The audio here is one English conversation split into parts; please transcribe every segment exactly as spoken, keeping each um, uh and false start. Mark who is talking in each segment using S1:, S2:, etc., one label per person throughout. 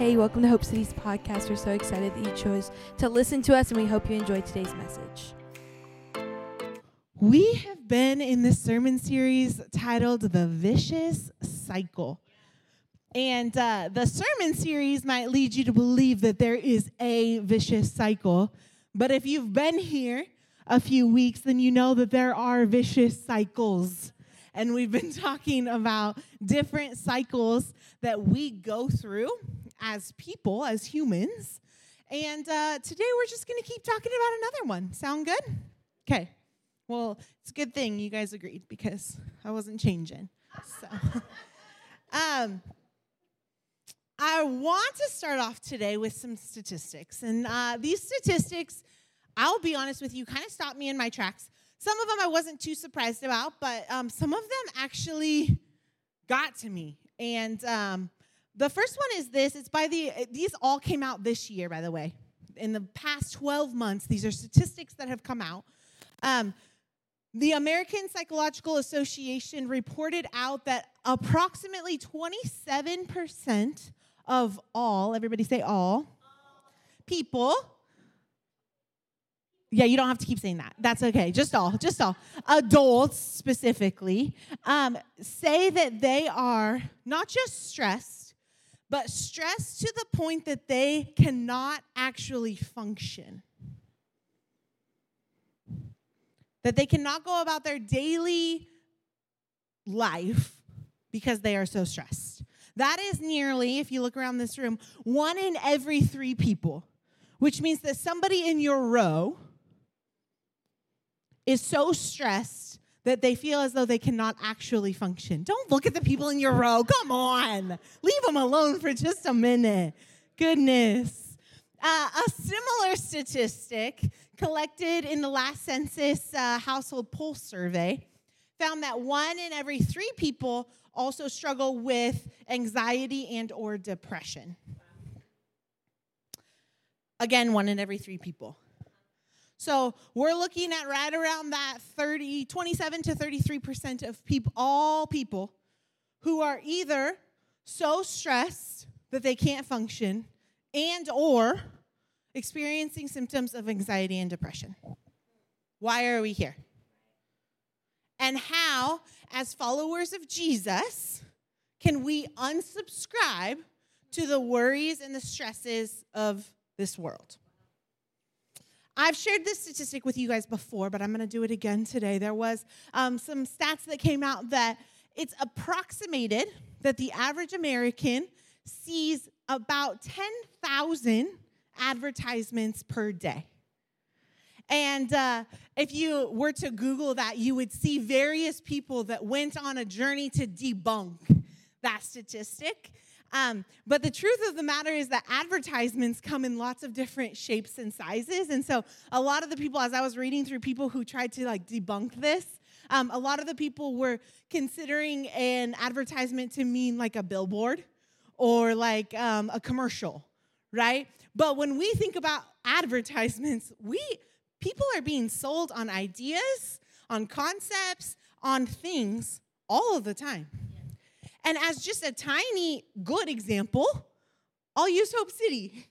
S1: Hey, welcome to Hope City's podcast. We're so excited that you chose to listen to us, and we hope you enjoyed today's message.
S2: We have been in this sermon series titled The Vicious Cycle. And uh, the sermon series might lead you to believe that there is a vicious cycle. But if you've been here a few weeks, then you know that there are vicious cycles. And we've been talking about different cycles that we go through as people, as humans. And uh, today we're just going to keep talking about another one. Sound good? Okay. Well, it's a good thing you guys agreed because I wasn't changing. So, um, I want to start off today with some statistics. And uh, these statistics, I'll be honest with you, kind of stopped me in my tracks. Some of them I wasn't too surprised about, but um, some of them actually got to me. And um, the first one is this. It's by the, these all came out this year, by the way. In the past twelve months, these are statistics that have come out. Um, the American Psychological Association reported out that approximately twenty-seven percent of all, everybody say all, people, yeah, you don't have to keep saying that. That's okay. Just all, just all. Adults specifically um, say that they are not just stressed, but stressed to the point that they cannot actually function. That they cannot go about their daily life because they are so stressed. That is nearly, if you look around this room, one in every three people, which means that somebody in your row is so stressed that they feel as though they cannot actually function. Don't look at the people in your row. Come on. Leave them alone for just a minute. Goodness. Uh, a similar statistic collected in the last census uh, household pulse survey found that one in every three people also struggle with anxiety and or depression. Again, one in every three people. So we're looking at right around that thirty, twenty-seven to thirty-three percent of people, all people who are either so stressed that they can't function and or experiencing symptoms of anxiety and depression. Why are we here? And how, as followers of Jesus, can we unsubscribe to the worries and the stresses of this world? I've shared this statistic with you guys before, but I'm going to do it again today. There was um, some stats that came out that it's approximated that the average American sees about ten thousand advertisements per day. And uh, if you were to Google that, you would see various people that went on a journey to debunk that statistic. Um, but the truth of the matter is that advertisements come in lots of different shapes and sizes. And so a lot of the people, as I was reading through people who tried to like debunk this, um, a lot of the people were considering an advertisement to mean like a billboard or like um, a commercial, right? But when we think about advertisements, we people are being sold on ideas, on concepts, on things all of the time. And as just a tiny good example, I'll use Hope City.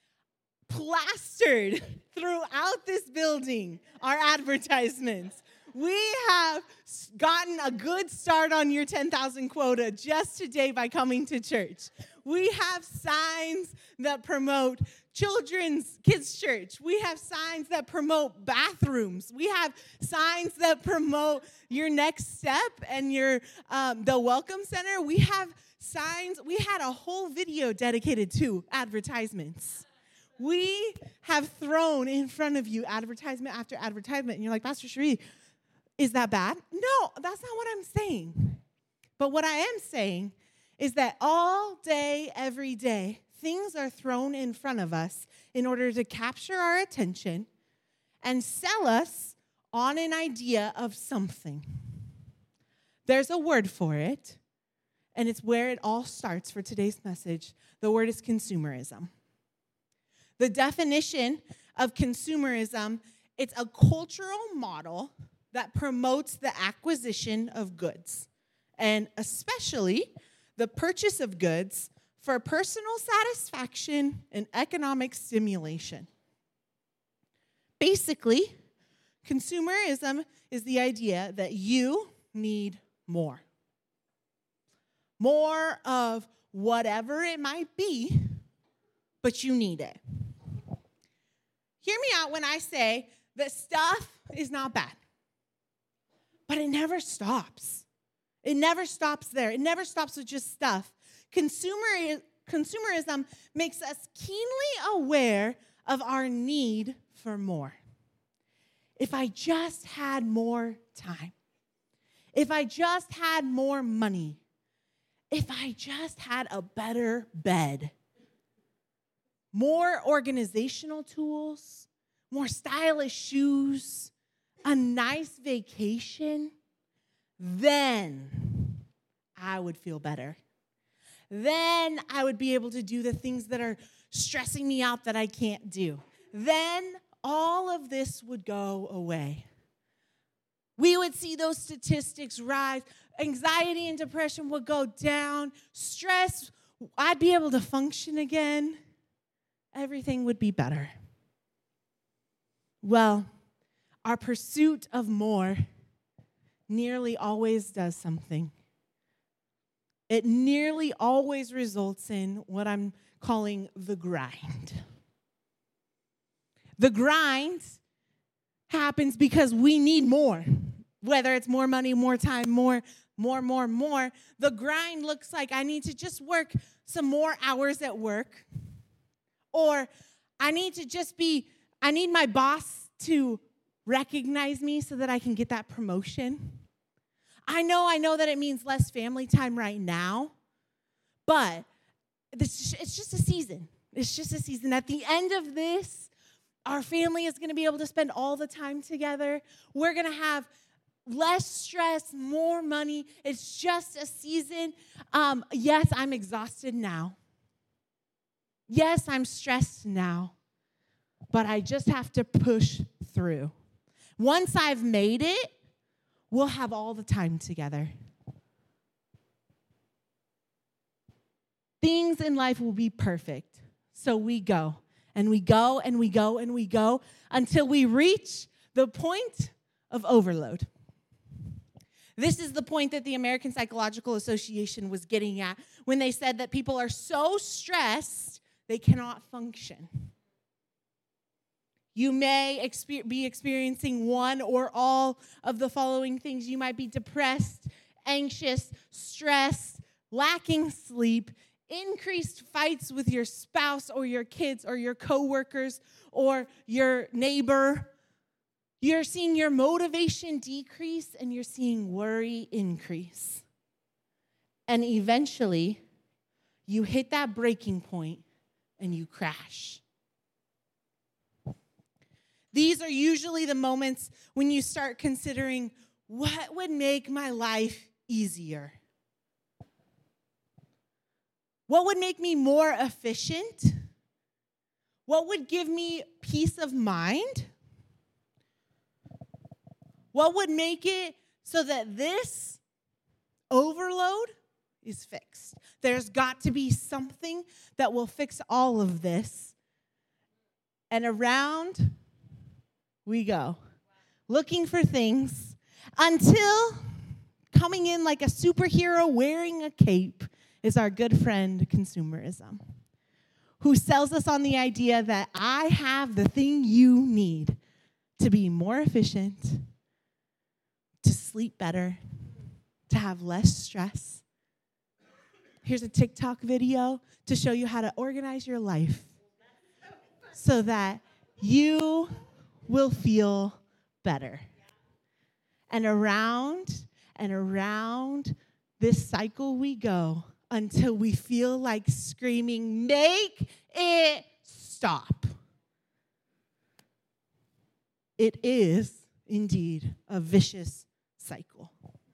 S2: Plastered throughout this building are advertisements. We have gotten a good start on your ten thousand quota just today by coming to church. We have signs that promote children's kids' church. We have signs that promote bathrooms. We have signs that promote your next step and your um, the welcome center. We have signs. We had a whole video dedicated to advertisements. We have thrown in front of you advertisement after advertisement, and you're like, Pastor Cherie, is that bad? No, that's not what I'm saying. But what I am saying is that all day, every day, things are thrown in front of us in order to capture our attention and sell us on an idea of something. There's a word for it, and it's where it all starts for today's message. The word is consumerism. The definition of consumerism, it's a cultural model that promotes the acquisition of goods, and especially the purchase of goods for personal satisfaction and economic stimulation. Basically, consumerism is the idea that you need more. More of whatever it might be, but you need it. Hear me out when I say that stuff is not bad, but it never stops. It never stops there. It never stops with just stuff. Consumer, consumerism makes us keenly aware of our need for more. If I just had more time, if I just had more money, if I just had a better bed, more organizational tools, more stylish shoes, a nice vacation, then I would feel better. Then I would be able to do the things that are stressing me out that I can't do. Then all of this would go away. We would see those statistics rise. Anxiety and depression would go down. Stress, I'd be able to function again. Everything would be better. Well, our pursuit of more nearly always does something. It nearly always results in what I'm calling the grind. The grind happens because we need more. Whether it's more money, more time, more, more, more, more. The grind looks like I need to just work some more hours at work. Or I need to just be, I need my boss to recognize me so that I can get that promotion. I know, I know that it means less family time right now, but this, it's just a season. It's just a season. At the end of this, our family is going to be able to spend all the time together. We're going to have less stress, more money. It's just a season. Um, yes, I'm exhausted now. Yes, I'm stressed now. But I just have to push through. Once I've made it, we'll have all the time together. Things in life will be perfect. So we go, and we go, and we go, and we go, until we reach the point of overload. This is the point that the American Psychological Association was getting at when they said that people are so stressed they cannot function. You may exper- be experiencing one or all of the following things. You might be depressed, anxious, stressed, lacking sleep, increased fights with your spouse or your kids or your coworkers or your neighbor. You're seeing your motivation decrease and you're seeing worry increase. And eventually, you hit that breaking point and you crash. These are usually the moments when you start considering, what would make my life easier? What would make me more efficient? What would give me peace of mind? What would make it so that this overload is fixed? There's got to be something that will fix all of this. And around we go, looking for things until coming in like a superhero wearing a cape is our good friend consumerism, who sells us on the idea that I have the thing you need to be more efficient, to sleep better, to have less stress. Here's a TikTok video to show you how to organize your life so that you will feel better. And around and around this cycle we go until we feel like screaming, make it stop. It is indeed a vicious cycle.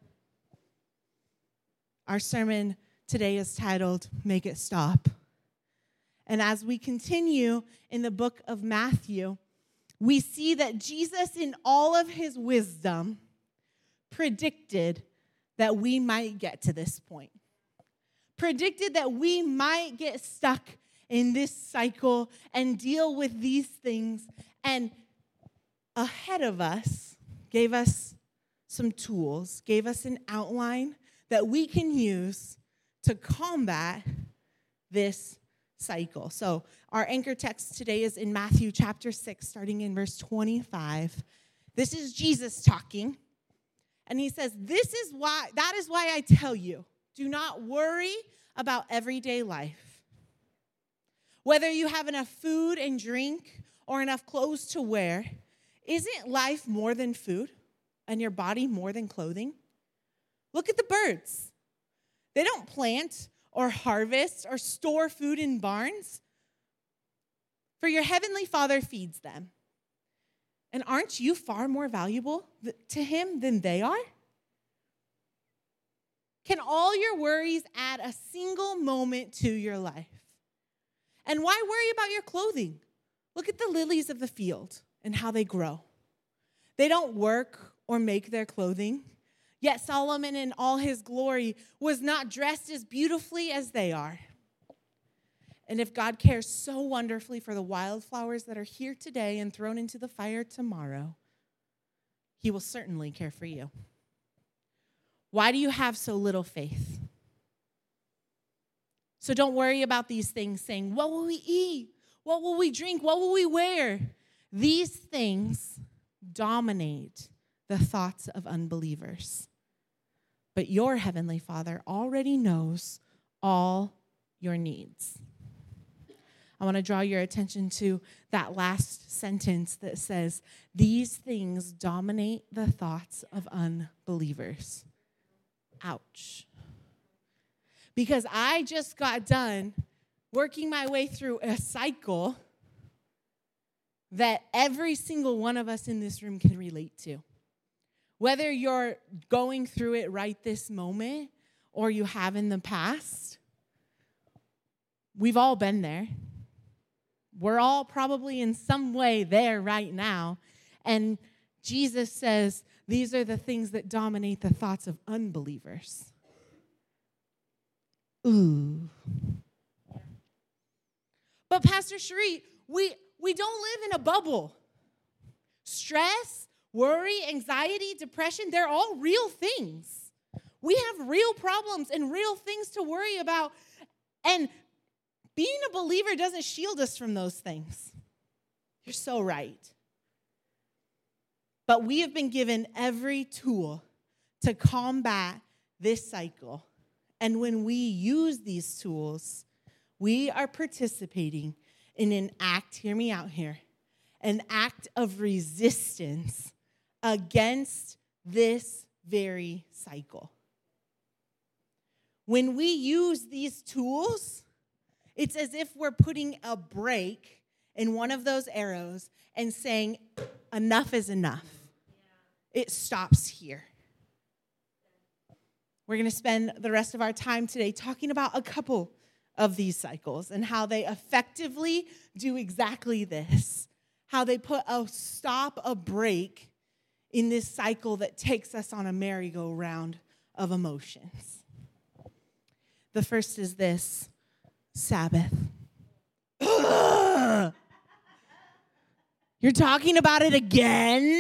S2: Our sermon today is titled, Make It Stop. And as we continue in the book of Matthew, we see that Jesus, in all of his wisdom, predicted that we might get to this point. predicted that we might get stuck in this cycle and deal with these things. And ahead of us gave us some tools, gave us an outline that we can use to combat this cycle. So our anchor text today is in Matthew chapter six, starting in verse twenty-five. This is Jesus talking. And he says, this is why, that is why I tell you, do not worry about everyday life. Whether you have enough food and drink or enough clothes to wear, isn't life more than food and your body more than clothing? Look at the birds. They don't plant or harvest or store food in barns, for your heavenly Father feeds them. And aren't you far more valuable to him than they are? Can all your worries add a single moment to your life? And why worry about your clothing? Look at the lilies of the field and how they grow. They don't work or make their clothing. Yet Solomon in all his glory was not dressed as beautifully as they are. And if God cares so wonderfully for the wildflowers that are here today and thrown into the fire tomorrow, he will certainly care for you. Why do you have so little faith? So don't worry about these things saying, what will we eat? What will we drink? What will we wear? These things dominate the thoughts of unbelievers. But your heavenly Father already knows all your needs. I want to draw your attention to that last sentence that says, these things dominate the thoughts of unbelievers. Ouch. Because I just got done working my way through a cycle that every single one of us in this room can relate to. Whether you're going through it right this moment or you have in the past, we've all been there. We're all probably in some way there right now. And Jesus says these are the things that dominate the thoughts of unbelievers. Ooh. But Pastor Cherie, we, we don't live in a bubble. Stress, worry, anxiety, depression, they're all real things. We have real problems and real things to worry about. And being a believer doesn't shield us from those things. You're so right. But we have been given every tool to combat this cycle. And when we use these tools, we are participating in an act, hear me out here, an act of resistance against this very cycle. When we use these tools, it's as if we're putting a break in one of those arrows and saying, enough is enough. Yeah. It stops here. We're going to spend the rest of our time today talking about a couple of these cycles and how they effectively do exactly this, how they put a stop, a break in this cycle that takes us on a merry-go-round of emotions. The first is this. Sabbath. Ugh. You're talking about it again?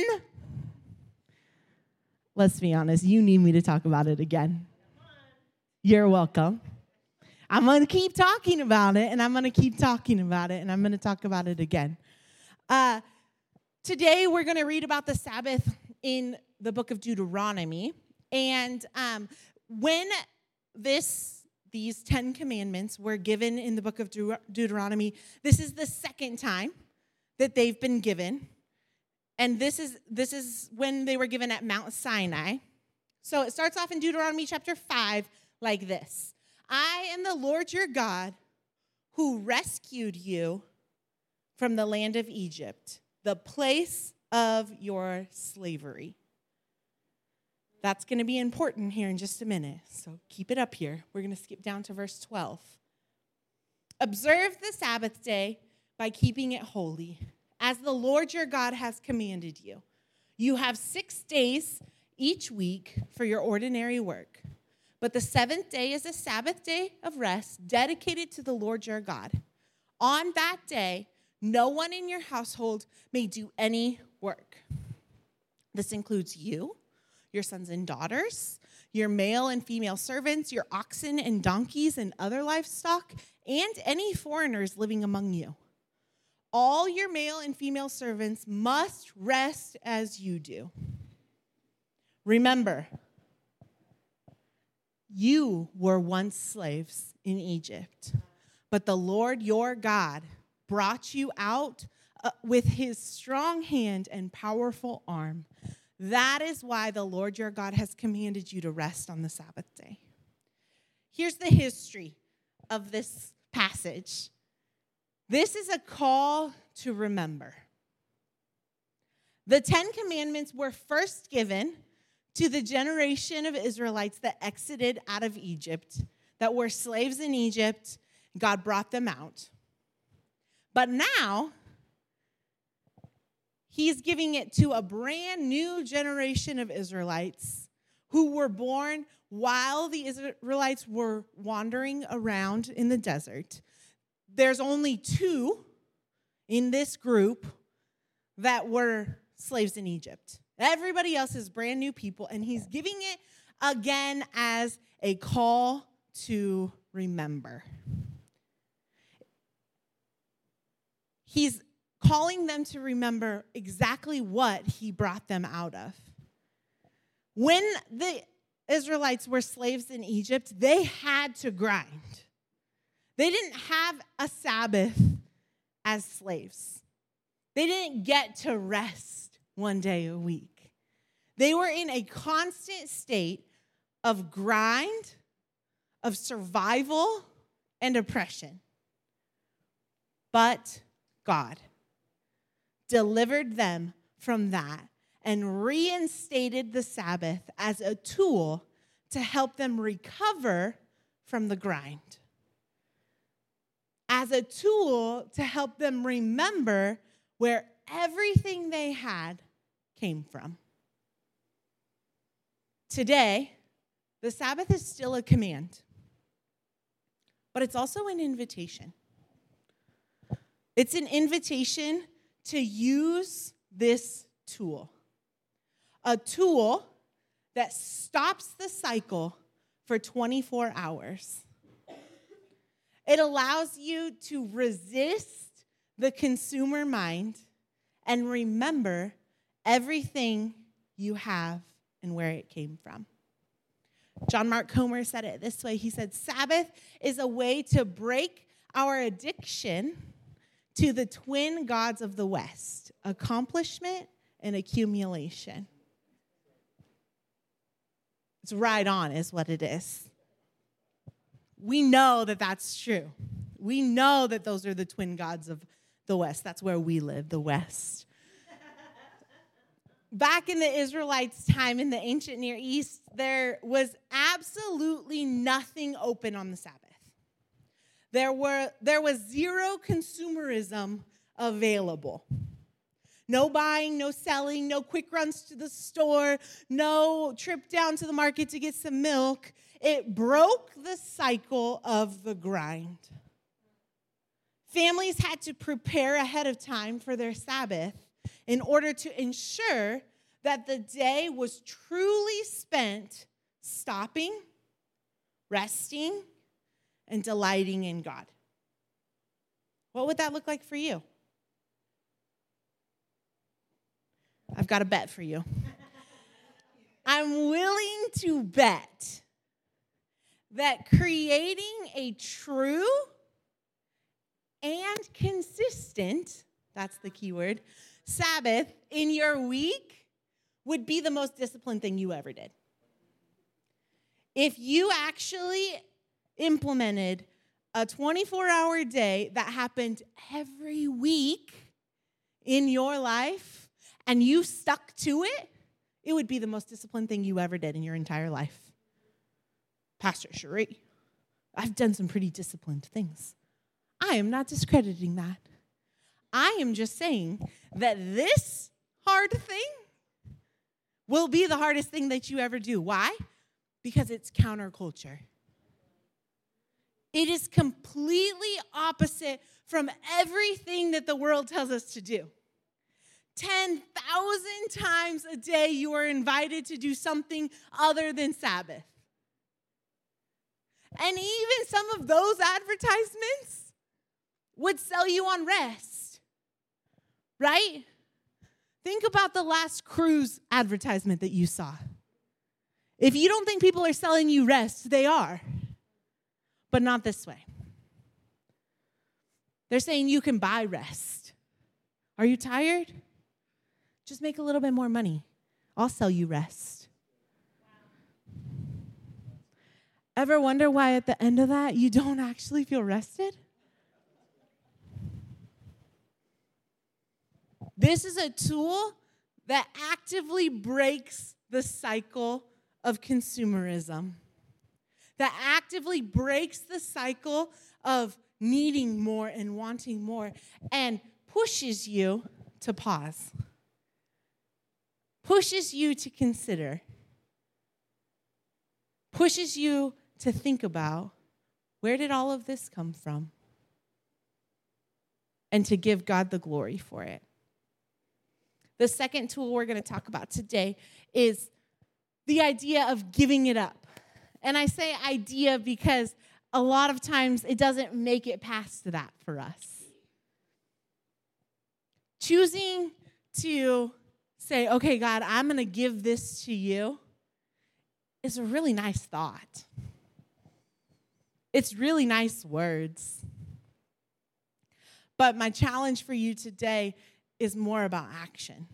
S2: Let's be honest, you need me to talk about it again. You're welcome. I'm going to keep talking about it, and I'm going to keep talking about it, and I'm going to talk about it again. Uh, today, we're going to read about the Sabbath in the book of Deuteronomy. And um, when this These Ten Commandments were given in the book of Deut- Deuteronomy. This is the second time that they've been given. And this is this is when they were given at Mount Sinai. So it starts off in Deuteronomy chapter five like this. I am the Lord your God who rescued you from the land of Egypt, the place of your slavery. That's going to be important here in just a minute, so keep it up here. We're going to skip down to verse twelve. Observe the Sabbath day by keeping it holy, as the Lord your God has commanded you. You have six days each week for your ordinary work, But the seventh day is a Sabbath day of rest dedicated to the Lord your God. On that day, no one in your household may do any work. This includes you, your sons and daughters, your male and female servants, your oxen and donkeys and other livestock, and any foreigners living among you. All your male and female servants must rest as you do. Remember, you were once slaves in Egypt, but the Lord your God brought you out uh, with his strong hand and powerful arm. That is why the Lord your God has commanded you to rest on the Sabbath day. Here's the history of this passage. This is a call to remember. The Ten Commandments were first given to the generation of Israelites that exited out of Egypt, that were slaves in Egypt. God brought them out. But now, he's giving it to a brand new generation of Israelites who were born while the Israelites were wandering around in the desert. There's only two in this group that were slaves in Egypt. Everybody else is brand new people, and he's giving it again as a call to remember. He's calling them to remember exactly what he brought them out of. When the Israelites were slaves in Egypt, they had to grind. They didn't have a Sabbath as slaves. They didn't get to rest one day a week. They were in a constant state of grind, of survival, and oppression. But God delivered them from that and reinstated the Sabbath as a tool to help them recover from the grind, as a tool to help them remember where everything they had came from. Today, the Sabbath is still a command, but it's also an invitation. It's an invitation to use this tool, a tool that stops the cycle for twenty-four hours. It allows you to resist the consumer mind and remember everything you have and where it came from. John Mark Comer said it this way. He said, Sabbath is a way to break our addiction to the twin gods of the West, accomplishment and accumulation. It's right on is what it is. We know that that's true. We know that those are the twin gods of the West. That's where we live, the West. Back in the Israelites' time in the ancient Near East, there was absolutely nothing open on the Sabbath. There were there was zero consumerism available. No buying, no selling, no quick runs to the store, no trip down to the market to get some milk. It broke the cycle of the grind. Families had to prepare ahead of time for their Sabbath in order to ensure that the day was truly spent stopping, resting, and delighting in God. What would that look like for you? I've got a bet for you. I'm willing to bet that creating a true and consistent, that's the key word, Sabbath in your week would be the most disciplined thing you ever did. If you actually implemented a twenty-four hour day that happened every week in your life and you stuck to it, it would be the most disciplined thing you ever did in your entire life. Pastor Cherie, I've done some pretty disciplined things. I am not discrediting that. I am just saying that this hard thing will be the hardest thing that you ever do. Why? Because it's counterculture. It is completely opposite from everything that the world tells us to do. ten thousand times a day you are invited to do something other than Sabbath. And even some of those advertisements would sell you on rest, right? Think about the last cruise advertisement that you saw. If you don't think people are selling you rest, they are, but not this way. They're saying you can buy rest. Are you tired? Just make a little bit more money. I'll sell you rest. Ever wonder why at the end of that you don't actually feel rested? This is a tool that actively breaks the cycle of consumerism, that actively breaks the cycle of needing more and wanting more and pushes you to pause, pushes you to consider, pushes you to think about, where did all of this come from? And to give God the glory for it. The second tool we're going to talk about today is the idea of giving it up. And I say idea because a lot of times it doesn't make it past that for us. Choosing to say, okay, God, I'm going to give this to you is a really nice thought. It's really nice words. But my challenge for you today is more about action.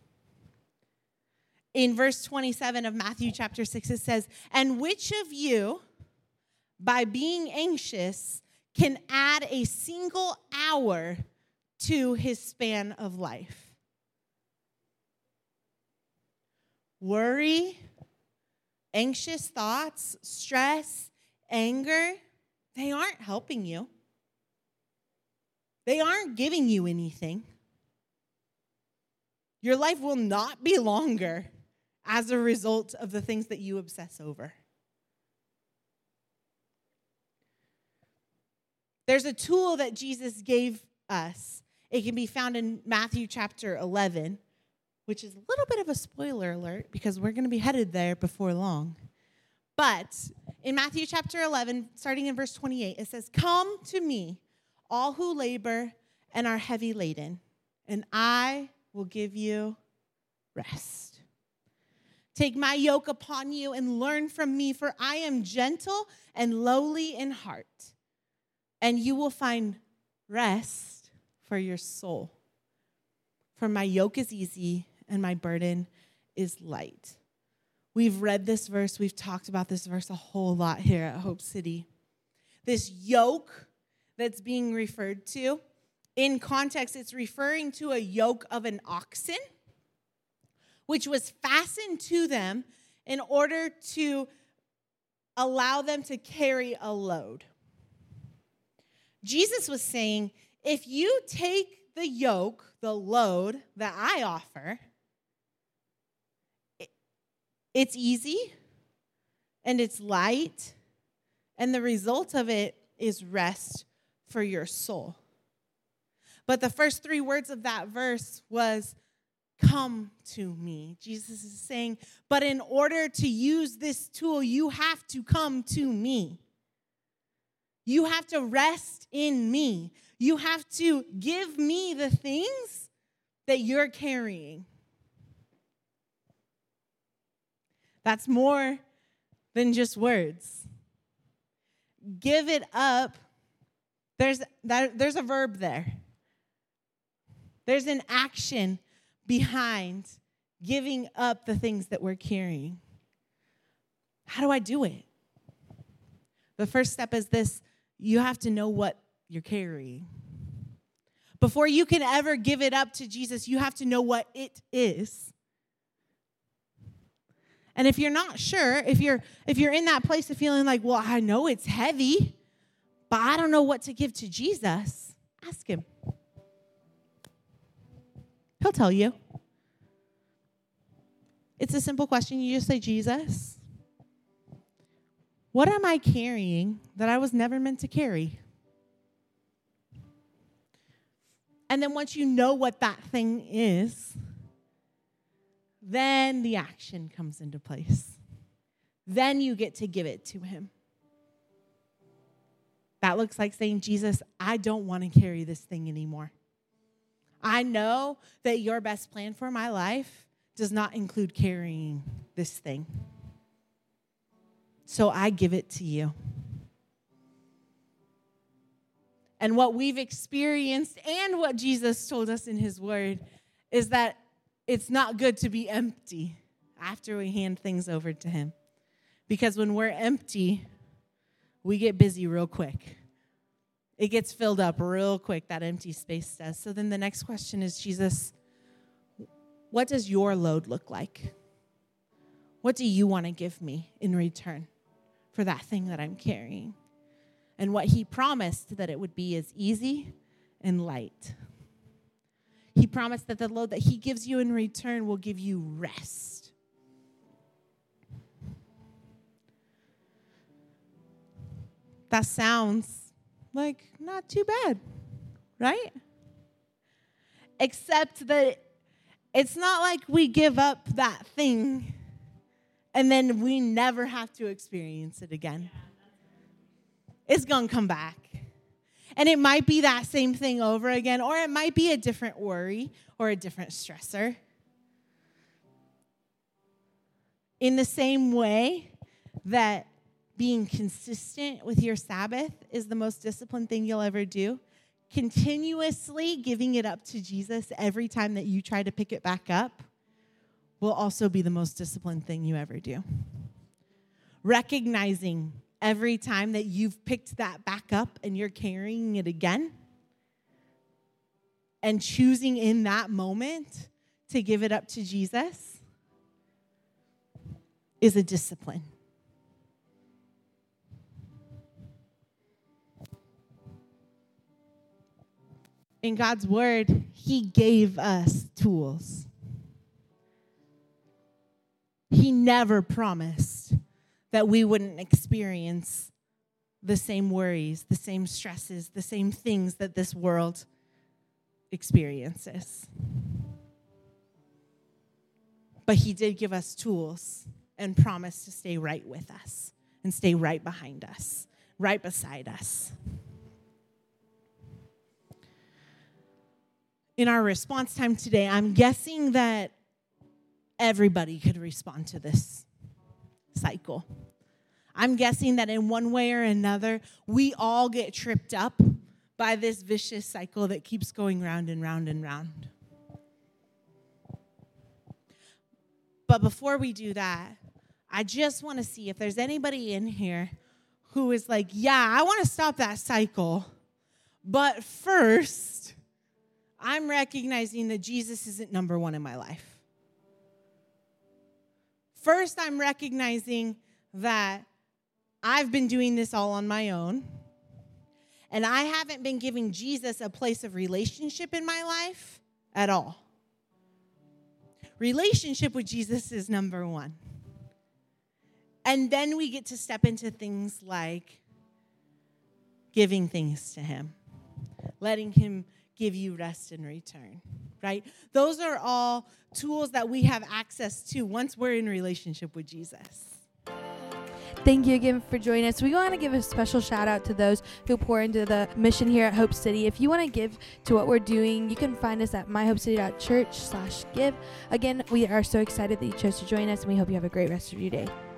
S2: In verse twenty-seven of Matthew chapter six, it says, "And which of you, by being anxious, can add a single hour to his span of life?" Worry, anxious thoughts, stress, anger, they aren't helping you. They aren't giving you anything. Your life will not be longer as a result of the things that you obsess over. There's a tool that Jesus gave us. It can be found in Matthew chapter eleven, which is a little bit of a spoiler alert because we're going to be headed there before long. But in Matthew chapter eleven, starting in verse twenty-eight, it says, "Come to me, all who labor and are heavy laden, and I will give you rest. Take my yoke upon you and learn from me, for I am gentle and lowly in heart, and you will find rest for your soul. For my yoke is easy and my burden is light." We've read this verse. We've talked about this verse a whole lot here at Hope City. This yoke that's being referred to, in context, it's referring to a yoke of an oxen, which was fastened to them in order to allow them to carry a load. Jesus was saying, if you take the yoke, the load that I offer, it's easy and it's light, and the result of it is rest for your soul. But the first three words of that verse was, "Come to me." Jesus is saying, but in order to use this tool, you have to come to me. You have to rest in me. You have to give me the things that you're carrying. That's more than just words. Give it up. There's, that, there's a verb there. There's an action behind giving up the things that we're carrying. How do I do it? The first step is this: you have to know what you're carrying. Before you can ever give it up to Jesus, you have to know what it is. And if you're not sure, if you're if you're in that place of feeling like, well, I know it's heavy, but I don't know what to give to Jesus, ask him. He'll tell you. It's a simple question. You just say, "Jesus, what am I carrying that I was never meant to carry? And then once you know what that thing is, then the action comes into place. Then you get to give it to him. That looks like saying, Jesus, I don't want to carry this thing anymore. I know that your best plan for my life does not include carrying this thing. So I give it to you. And what we've experienced and what Jesus told us in his word is that it's not good to be empty after we hand things over to him. Because when we're empty, we get busy real quick. It gets filled up real quick, that empty space does. So then the next question is, Jesus, what does your load look like? What do you want to give me in return for that thing that I'm carrying? And what he promised that it would be is easy and light. He promised that the load that he gives you in return will give you rest. That sounds like not too bad, right? Except that it's not like we give up that thing and then we never have to experience it again. It's going to come back. And it might be that same thing over again, or it might be a different worry or a different stressor. In the same way that being consistent with your Sabbath is the most disciplined thing you'll ever do, continuously giving it up to Jesus every time that you try to pick it back up will also be the most disciplined thing you ever do. Recognizing every time that you've picked that back up and you're carrying it again, and choosing in that moment to give it up to Jesus is a discipline. In God's word, he gave us tools. He never promised that we wouldn't experience the same worries, the same stresses, the same things that this world experiences. But he did give us tools and promised to stay right with us and stay right behind us, right beside us. In our response time today, I'm guessing that everybody could respond to this cycle. I'm guessing that in one way or another, we all get tripped up by this vicious cycle that keeps going round and round and round. But before we do that, I just want to see if there's anybody in here who is like, yeah, I want to stop that cycle, but first, I'm recognizing that Jesus isn't number one in my life. First, I'm recognizing that I've been doing this all on my own, and I haven't been giving Jesus a place of relationship in my life at all. Relationship with Jesus is number one. And then we get to step into things like giving things to him, letting him give you rest in return, right? Those are all tools that we have access to once we're in relationship with Jesus.
S1: Thank you again for joining us. We want to give a special shout out to those who pour into the mission here at Hope City. If you want to give to what we're doing, you can find us at myhopecity.church slash give. Again, we are so excited that you chose to join us, and we hope you have a great rest of your day.